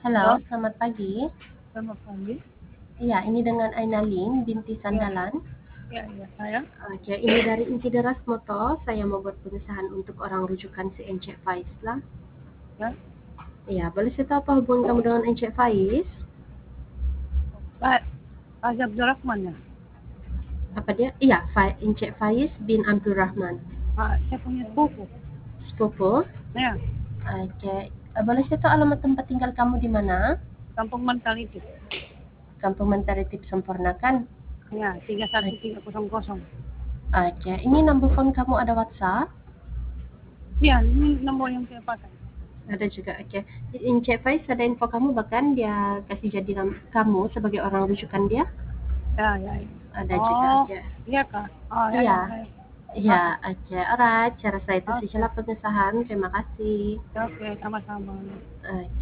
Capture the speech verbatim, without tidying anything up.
Halo, Halo, selamat pagi. selamat pagi. Iya, ini dengan Ainalin binti Ya, Sandalan. ya, ya, saya. Oke, ini dari Inti Deras Moto. Saya mau buat pengesahan untuk orang rujukan si Ence Faiz lah. Ya, Iya, boleh saya tahu apa hubungan kamu dengan Ence Faiz? Pak, Pak Abdurrahman ya. Apa dia? Iya, Fa Ence Faiz bin Abdurrahman. Pak, saya punya sepupu. Sepupu. Ya, Oke, Eh, boleh saya tahu alamat tempat tinggal kamu di mana? Kampung Mentaliti. Kampung Mentari Tip Sempurna kan? Ya, tiga satu tiga kosong kosong. Oke, ini nomor phone kamu ada WhatsApp? Ya, ini nomor yang saya pakai. Ada juga, oke. Ence Faiz ada info kamu bahkan dia kasih jadi nam- kamu sebagai orang rujukan dia? Ya, ya, ya. Ada juga, Oh, oke. iya kak. Oh, ya, ya, Iya, saya. iya, Oke, oke. Alright, cara saya itu oke, sajalah pengesahan. Terima kasih. oke, sama-sama. Oke.